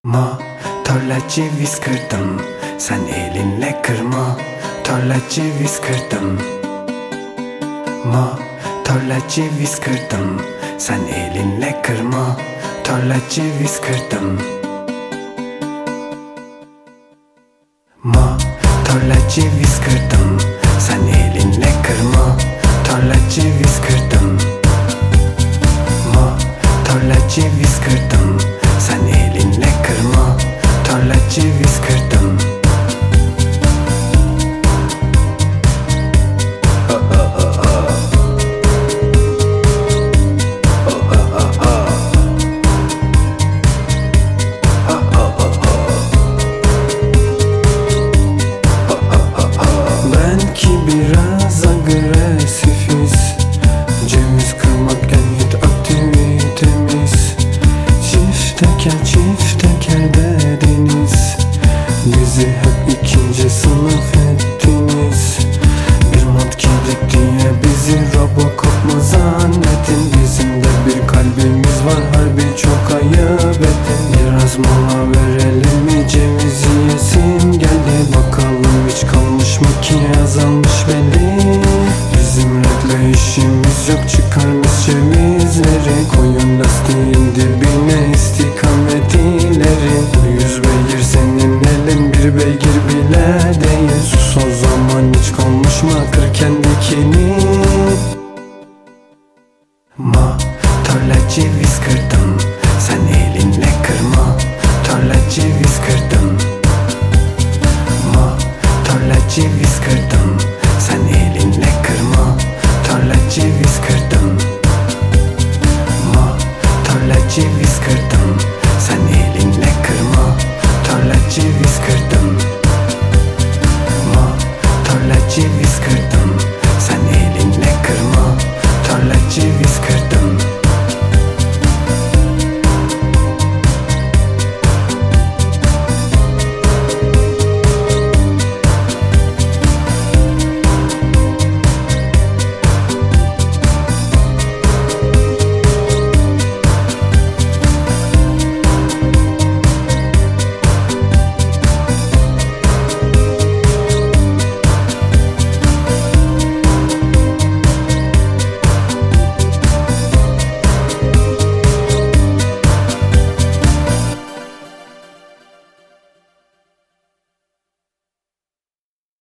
Motorla ceviz kırdım, sen elinle kırma. Motorla ceviz kırdım. Motorla ceviz kırdım, sen elinle kırma. Motorla ceviz kırdım. Motorla ceviz kırdım, sen elinle kırma. Motorla ceviz kırdım. Motorla ceviz kırdım, sen elinle kırma. Motorla ceviz kırdım. Belki biraz agresifiz, ceviz kırmak en hit aktivitemiz. Çift teker dediniz, bizi hep ikinci sınıf ettiniz. Bir mod kibrit diye bizi Robocop mu zannettin? Bizim de bir kalbimiz var, harbi çok ayıp ettin. Biraz mola verelim mi, ceviz